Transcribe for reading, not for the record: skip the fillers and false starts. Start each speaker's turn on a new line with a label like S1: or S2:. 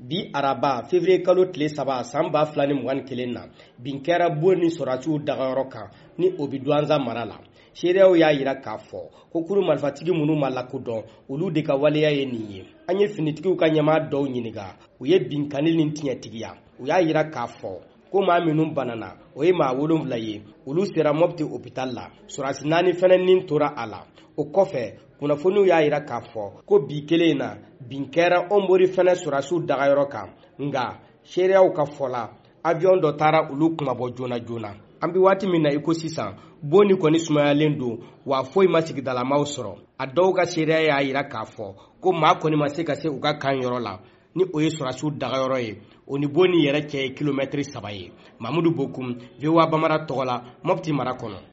S1: bi araba février kalo tile 3 san 2021 na bin kɛra Bon ni sɔrɔdasiw dagayɔrɔ kan ni o bi Douentza mara la. Seereyaw y'a yira k'a fɔ ko kuru marifatigi minnu ma lakodɔn olu de ka waleya ye nin ye. An ye finitigiw ka ɲɛmaa dɔw ɲininka u ye binkani ni tiɲɛtigiya. U y'a yira k'a fɔ ko maa minnu banana o ye maa 7 ye olu sera Mopti hôpital la. Sɔrɔdasi 4 fɛnɛ nin tora a la. O kɔfɛ kunnafoniw y'a yira k'a fɔ ko bi kelen na bin kɛra Ombori fɛnɛ sɔrɔdasiw dagayɔrɔ kan nga seereyaw ka fɔla avion dɔ taara olu kumabɔ joona joona. An bi waati min na iko sisan Bon ni kɔni sumayalen don wa foyi ma sigidalamaw sɔrɔ. A dɔw ka seereya y'a yira k'a fɔ ko maa kɔni ma se ka se u ka kan yɔrɔ la ni o ye sɔrɔdasiw dagayɔrɔ ye. O ni Bon ni yɛrɛ cɛ ye kilomètre 3 ye. Mamudu Bokum, VOA Bambara tɔgɔ la, Mopti mara kɔnɔ.